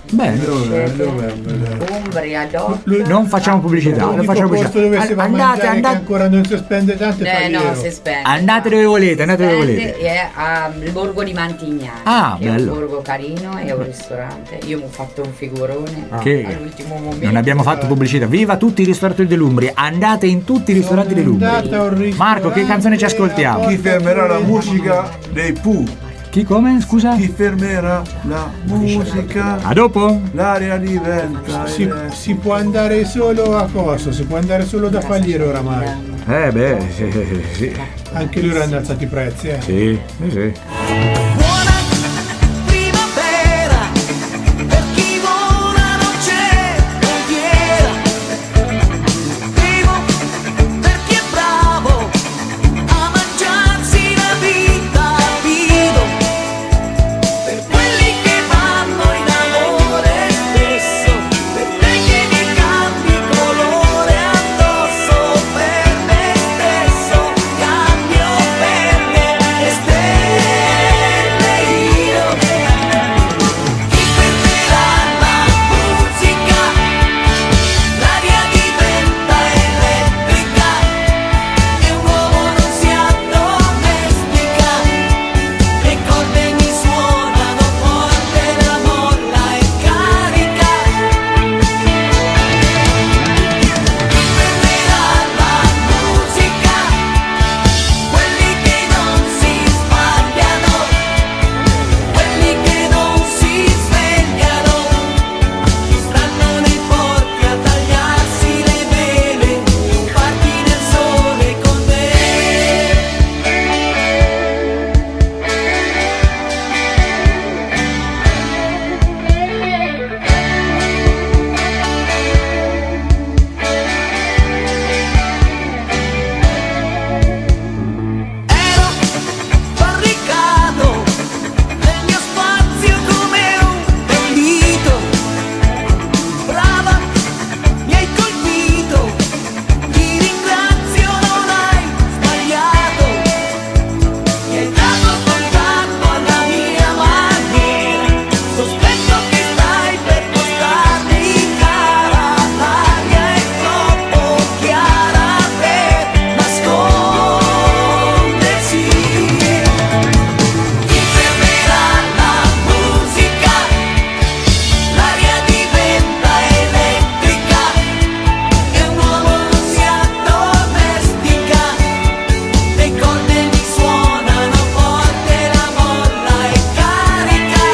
Beh, Dove, dove, Umbria, doc. non facciamo pubblicità, non facciamo posto dove si va a pubblicità. Andate, mangiare che andate, ancora non si spende tanto e Eh no, Faliero. si spende. andate dove volete, andate dove Spende, volete. è al borgo di Mantignani. Ah, che è bello. un borgo carino, è un ristorante. Io mi ho fatto un figurone Che all'ultimo momento. non abbiamo fatto pubblicità. Viva tutti i ristoranti dell'Umbria, andate in tutti i ristoranti dell'Umbria. Marco, che canzone ci ascoltiamo? Chi fermerà la musica dei Pooh? Chi come? Scusa? Chi fermerà la musica? A dopo? L'aria diventa. Si, si può andare solo a coso, si può andare solo da Faliero oramai. Eh beh, sì, sì, sì. Anche loro hanno alzato i prezzi, eh. Sì, sì, sì. Primavera, per chi vola non c'è frontiera. Vivo per chi è bravo a mangiarsi la vita. Vivo per quelli che vanno in amore stesso, per te che mi cambi colore addosso, per me stesso cambio perle e stelle io. Chi fermerà la musica? L'aria diventa elettrica e un uomo non si addomestica. Le corde mi suonano forte, la molla è carica. Chi fermerà la musica? Quelli che non si sbagliano, quelli che non si svegliano, stanno nei porti a tagliarsi le vele, parti nel sole con me. Ero barricato nel mio spazio come un bandito. Brava, mi hai colpito, ti ringrazio, non hai sbagliato. Mi hai dato contatto alla mia maniera, sospetto che stai per postarmi cara. L'aria è troppo chiara per nascondersi. Chi fermerà la musica? L'aria diventa elettrica e un uomo non si addomestica. Le corde mi suonano forte, la molla è carica.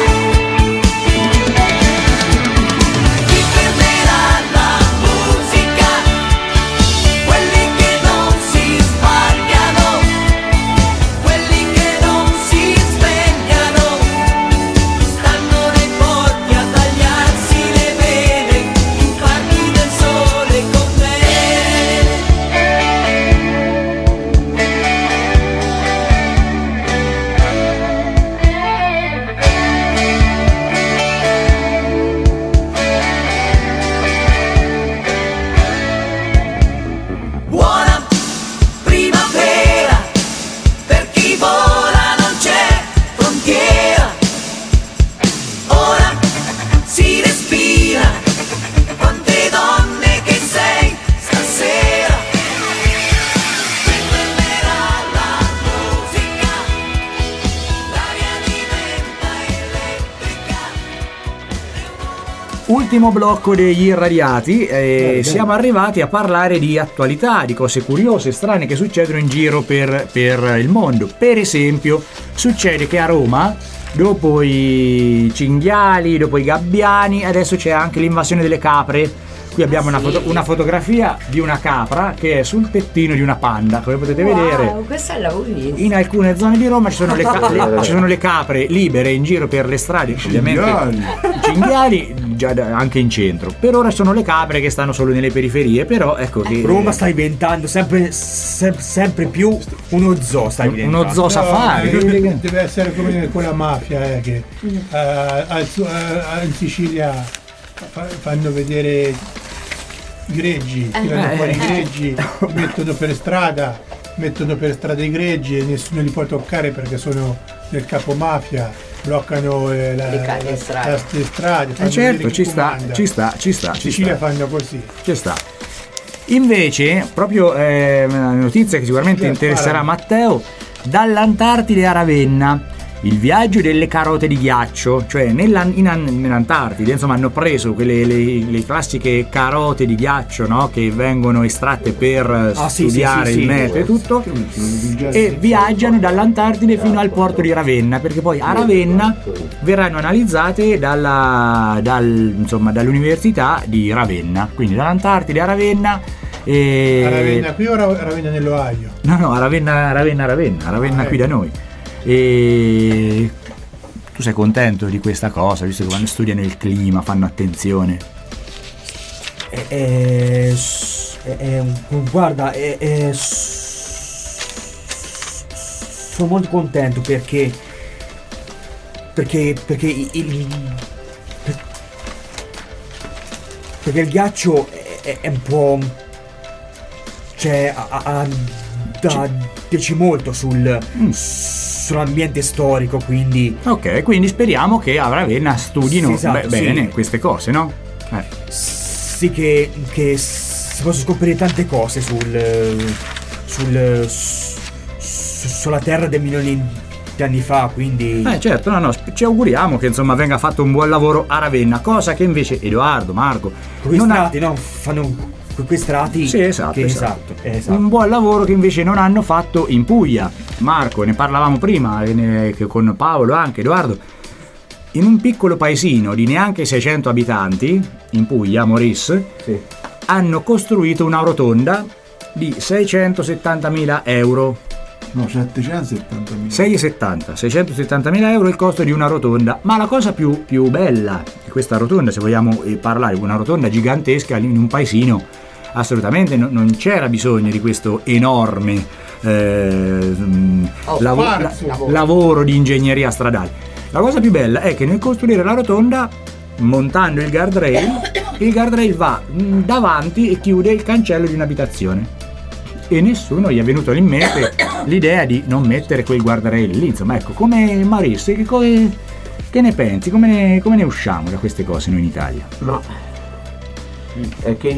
Chi fermerà la musica? Quelli che non si sbagliano, quelli che non si svegliano, stanno nei porti a tagliarsi le vene, parti del sole con me. Buona primavera, per chi vola non c'è frontiera. Ora si respira, quante donne che sei stasera. Chi fermerà la musica? L'aria diventa elettrica. Ultimo blocco degli irradiati, e siamo arrivati a parlare di attualità, di cose curiose, strane che succedono in giro per, per il mondo. Per esempio, succede che a Roma, dopo i cinghiali, dopo i gabbiani, adesso c'è anche l'invasione delle capre. Qui abbiamo una, foto- una fotografia di una capra che è sul tettino di una panda, come potete Wow, vedere. questa l'avevo vista. In alcune zone di Roma ci sono le, ca- le- ci sono le capre libere in giro per le strade, ovviamente i cinghiali già da- anche in centro. Per ora sono le capre che stanno solo nelle periferie, però ecco che Roma sta diventando sempre, se- sempre più uno zoo, sta diventando. uno zoo safari. Deve, deve essere come quella mafia eh, che eh, al su- eh, in Sicilia fa- fanno vedere i greggi, tirano Eh. fuori i greggi, li mettono per strada, mettono per strada i greggi e nessuno li può toccare perché sono del capomafia bloccano eh, la, Le ca- le la- strade. la- le strade. Eh fanno certo, vedere ci chi sta, comanda. ci sta, ci sta, In ci Sicilia sta. fanno così. Ci sta. Invece, proprio eh, una notizia che sicuramente Sì, interesserà spara. Matteo, dall'Antartide a Ravenna. Il viaggio delle carote di ghiaccio, cioè nella, in, nell'Antartide, insomma, hanno preso quelle le, le classiche carote di ghiaccio, no? Che vengono estratte per Ah, sì, studiare sì, sì, il sì. meteo e tutto, e viaggiano dall'Antartide fino al porto di Ravenna, perché poi a Ravenna verranno analizzate dalla, dal, insomma, dall'Università di Ravenna, quindi dall'Antartide a Ravenna. E... A Ravenna qui o Ra- Ravenna nell'Ohio? No, no, a Ravenna, Ravenna, Ravenna, Ravenna Ah, qui da noi. E tu sei contento di questa cosa, visto che quando studiano il clima fanno attenzione? Eh, eh, s- eh, eh, guarda, eh, eh, s- sono molto contento perché perché perché il, il- per- perché il ghiaccio è, è un po', cioè ha, ha- da dirci molto sul sull'ambiente storico, quindi Ok, quindi speriamo che a Ravenna studino Sì, esatto, be- sì. bene queste cose, no? Eh. sì che, che si possono scoprire tante cose sul sul su- sulla terra dei milioni di anni fa, quindi Eh certo, no, no, sp- ci auguriamo che insomma venga fatto un buon lavoro a Ravenna, cosa che invece Edoardo, Marco, quei non ha- strati no fanno quei strati Sì, esatto, che, esatto. esatto, esatto. Un buon lavoro che invece non hanno fatto in Puglia. Marco, ne parlavamo prima eh, ne- che con Paolo, anche Edoardo. In un piccolo paesino di neanche seicento abitanti, in Puglia, Moris, hanno costruito una rotonda di seicentosettantamila euro. No, settecentosettantamila. seicentosettanta, seicentosettantamila euro il costo di una rotonda. Ma la cosa più, più bella di questa rotonda, se vogliamo eh, parlare, una rotonda gigantesca in un paesino, assolutamente no- non c'era bisogno di questo enorme eh, Oh, lavo- sfarzo. la- lavoro di ingegneria stradale. La cosa più bella è che nel costruire la rotonda, montando il guardrail, il guardrail va mh, davanti e chiude il cancello di un'abitazione. E nessuno gli è venuto in mente l'idea di non mettere quel guardrail lì. Insomma, ecco, come Maurice, che, co- che ne pensi? Come ne, come ne usciamo da queste cose noi in Italia? Ma è che in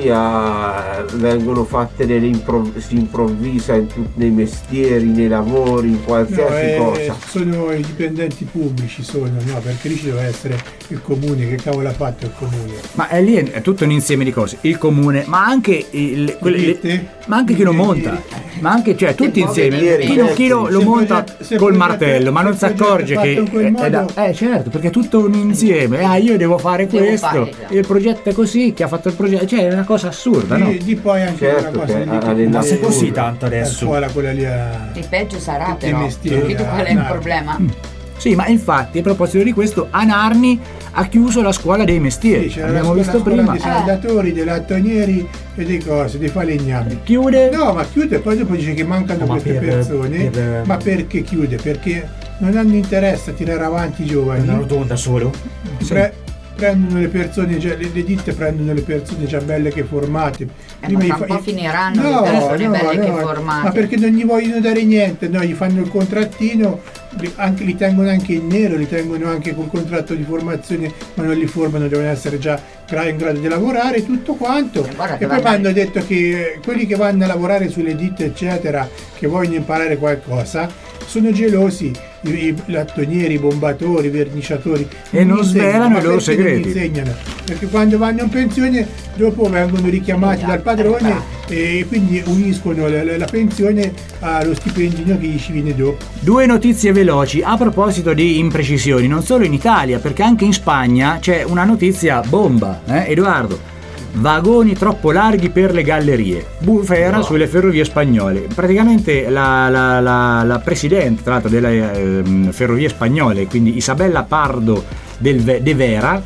Italia vengono fatte delle improv- si improvvisa in tutti nei mestieri, nei lavori, in No, qualsiasi eh, cosa. sono i dipendenti pubblici, sono, no, perché lì ci deve essere il comune, che cavolo ha fatto il comune? Ma è lì è tutto un insieme di cose. Il comune, ma anche il, quelle- le- Ditte? ma anche chi lo monta, ma anche cioè tutti insieme. ieri, Chi, lo- chi lo, lo se monta progetto- se col progetto- martello, ma non si se progetto accorge fatto che in quel è- è modo- da- eh certo, perché è tutto un insieme. Ah, io devo fare Devo questo, fare, già. il progetto è così, chi ha fatto il progetto, cioè è una cosa assurda, no? Di, di poi anche Certo una cosa che lì ha- che ha delle ma se che- così tanto la adesso scuola quella lì a... Il peggio sarà Tutti i però. mestieri, Capito qual è il ah, problema? Sì, ma infatti a proposito di questo, a Narni ha chiuso la scuola dei mestieri. Sì, c'era Abbiamo la visto scuola prima. dei saldatori, dei lattonieri e dei cose, dei falegnami. Chiude. No, ma chiude e poi dopo dice che mancano Ma queste per- persone. per- Ma perché chiude? Perché non hanno interesse a tirare avanti i giovani. una rotonda solo. Pre- prendono le persone già, le, le ditte prendono le persone già belle che formate. Eh, ma gli fra fa- un po' gli- finiranno No, le persone no, belle no, che formate. ma perché non gli vogliono dare niente, no, gli fanno il contrattino, li, anche, li tengono anche in nero, li tengono anche col contratto di formazione, ma non li formano, devono essere già gra- in grado di lavorare, tutto quanto. guarda E che poi mi vanno- hanno detto che eh, quelli che vanno a lavorare sulle ditte, eccetera, che vogliono imparare qualcosa, sono gelosi, i, i lattonieri, i bombatori, i verniciatori. E non insegnano, svelano ma i loro perché non segreti. insegnano? Perché quando vanno in pensione dopo vengono richiamati dal padrone e quindi uniscono la, la- la pensione allo stipendino che gli ci viene dopo. Due notizie veloci a proposito di imprecisioni, non solo in Italia, perché anche in Spagna c'è una notizia bomba, eh, Edoardo. Vagoni troppo larghi per le gallerie, bufera No. sulle ferrovie spagnole. Praticamente la, la- la- la presidente tra l'altro delle ehm, ferrovie spagnole, quindi Isabella Pardo del Ve- de Vera,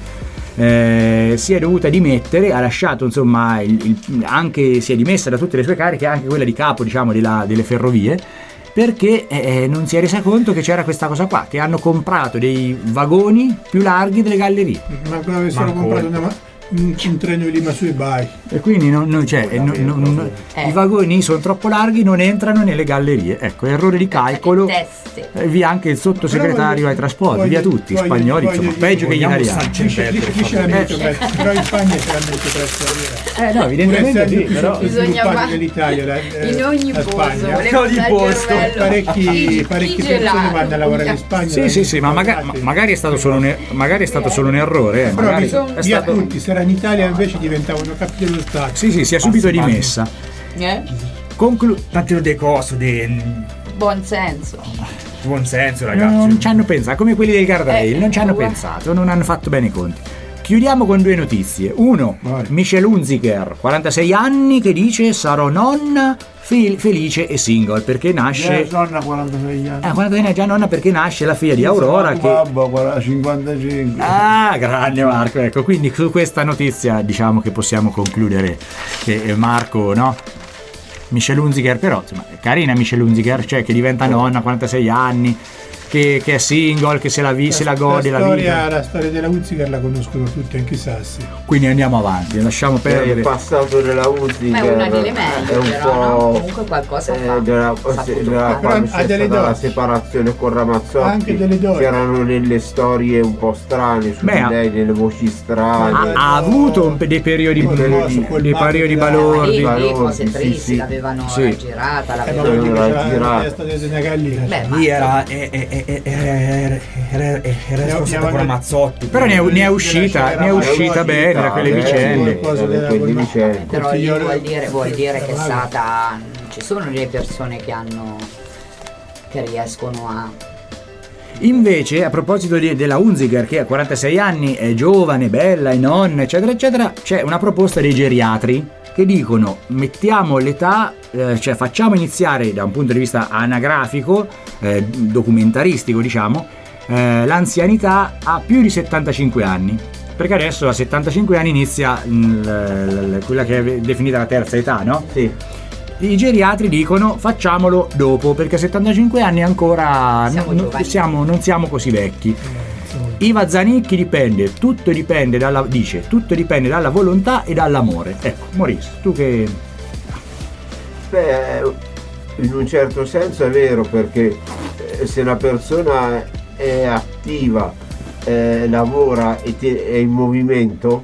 eh, si è dovuta dimettere, ha lasciato insomma il- il- anche si è dimessa da tutte le sue cariche, anche quella di capo, diciamo, della- delle ferrovie, perché eh, non si è resa conto che c'era questa cosa qua, che hanno comprato dei vagoni più larghi delle gallerie. Ma come avessero Manco- comprato una, ma- un, un treno di Lima sui Bai. E quindi non, non, cioè, non, non, non, Eh. i vagoni sono troppo larghi, non entrano nelle gallerie. Ecco, errore di calcolo. Teste. E via anche il sottosegretario Però ai trasporti, voglio- via tutti, voglio- spagnoli, voglio insomma, dire- peggio che gli vogliamo italiani. Sanchez. Dice, dice, dice la mente presto, però in Spagna c'è la mente presto vera. Eh no, Pur evidentemente essendo sì, più però Bisogna sviluppati va- dell'Italia, la, eh, In ogni la posto, Spagna. volevo Ogni andare posto. al cervello. Parecchi, I- parecchie i persone gelati, vanno a lavorare in Spagna. sì, sì, sì, ma magari, ma- magari è stato solo un, er- magari è stato solo un errore. Eh. Però Magari via è stato... tutti, se era in Italia invece diventavano capi dello Stato. Sì, sì, si è subito dimessa. Eh? Conclu- Tanto di cose, di Buon senso. buon senso, ragazzi. non ci hanno pensato, come quelli del guardrail, Eh, non ci hanno guarda. pensato, non hanno fatto bene i conti. Chiudiamo con due notizie. Uno, Michelle Hunziker, quarantasei anni, che dice sarò nonna fel- felice e single perché nasce... Eh, nonna quarantasei anni. Ah, quarantasei anni è già nonna perché nasce la figlia di Aurora che... Babbo, guarda, cinquantacinque. Ah, grande Marco, ecco, quindi su questa notizia diciamo che possiamo concludere che eh, Marco, no? Michelle Hunziker, però, insomma, è carina Michelle Hunziker, cioè che diventa nonna a quarantasei anni, che, che è single, che se la, vi, se la gode la, storia, vita. la storia della Hunziker la conoscono tutti, anche i Sassi. Quindi andiamo avanti, lasciamo Il perdere. passato della Hunziker Ma è una delle meglio, è un però, po' no? Comunque qualcosa eh, fa. della, Saputo se- della fare. quando Però ha c'è delle stata la dosi. separazione con Ramazzotti, Anche delle dosi. c'erano nelle storie un po' strane su Beh, di ha- lei, delle voci strane. Ha, ha avuto un pe- dei periodi, Col coso, col dei mago periodi della- balordi. Lì, lì Valori, cose sì, tristi, sì. l'avevano Sì. girata, Eh, ma l'avevano... vuol dire che la c'era girata. la testa dei Senegalli. Beh, ma Lì era, eh, eh, eh, eh, era, era, era, era sposata con Ramazzotti. Però ne è, ne è uscita, ne è uscita bene da quelle bene, vicende. Qualcosa da della- quelle quel- vicende. però lì Figliolo- vuol dire, vuol dire che è Bravo. stata... Ci sono delle persone che hanno... che riescono a... Invece, a proposito di- della Hunziker, che ha quarantasei anni, è giovane, bella, è nonna, eccetera, eccetera, c'è una proposta dei geriatri che dicono mettiamo l'età, eh, cioè facciamo iniziare da un punto di vista anagrafico, eh, documentaristico diciamo, eh, l'anzianità a più di settantacinque anni. Perché adesso a settantacinque anni inizia mm, l- l- quella che è definita la terza età, no? Sì. I geriatri dicono facciamolo dopo, perché a settantacinque anni ancora Siamo non, giovani. siamo, non siamo così vecchi. Iva Zanicchi dipende, tutto dipende dalla, dice, tutto dipende dalla volontà e dall'amore. Ecco, Maurice, tu che... Beh, in un certo senso è vero, perché eh, se una persona è attiva, eh, lavora e te- è in movimento,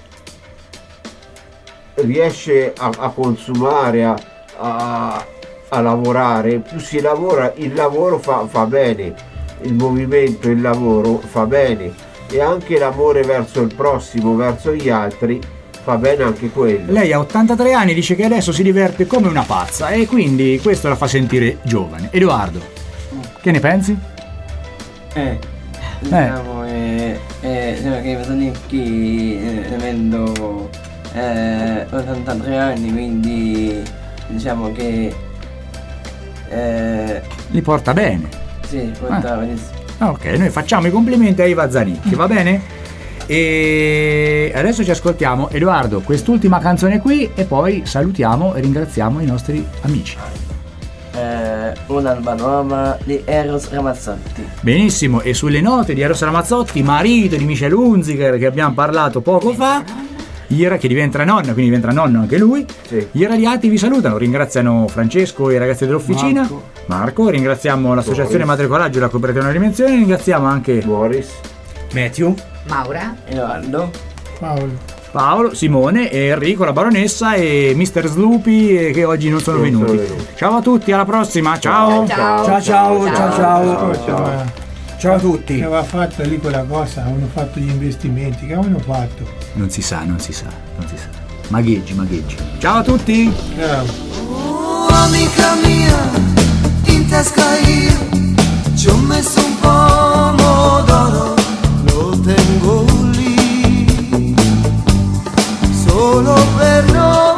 riesce a, a consumare, a, a- a lavorare. Più si lavora, il lavoro fa, fa bene, il movimento, il lavoro fa bene, e anche l'amore verso il prossimo, verso gli altri, fa bene anche quello. Lei ha ottantatré anni, dice che adesso si diverte come una pazza e quindi questo la fa sentire giovane. Edoardo, che ne pensi? Eh, diciamo, eh, eh, diciamo che Vasanicchi, eh, avendo eh, ottantatré anni, quindi diciamo che eh, Li porta bene. sì, porta benissimo. Ah, ok, noi facciamo i complimenti a Iva Zanicchi, va bene? E adesso ci ascoltiamo, Edoardo, quest'ultima canzone qui e poi salutiamo e ringraziamo i nostri amici. Eh, un'alba nuova di Eros Ramazzotti. Benissimo, e sulle note di Eros Ramazzotti, marito di Michelle Hunziker, che abbiamo parlato poco fa, Ira, che diventa nonna, quindi diventa nonno anche lui. Sì. Gli irradiati vi salutano, ringraziano Francesco e i ragazzi dell'officina. Marco. Marco, ringraziamo l'associazione Boris. Madre Coraggio e la cooperativa della dimensione, ringraziamo anche Boris, Matthew. Maura? Edoardo. Paolo. Paolo, Simone, e Enrico, la baronessa e mister Sloopy, eh, che oggi non sono Non sono venuti. venuti. Ciao a tutti, alla prossima, ciao! Ciao. Ciao ciao ciao ciao. Ascolta, ma Ciao a tutti. che aveva fatto lì quella cosa, avevano fatto gli investimenti, che avevano fatto? Non si sa, non si sa, non si sa. Magheggi, magheggi. Ciao a tutti! Ciao. Oh, amica mia, in tasca io ci ho messo un pomodoro, lo tengo lì solo per noi.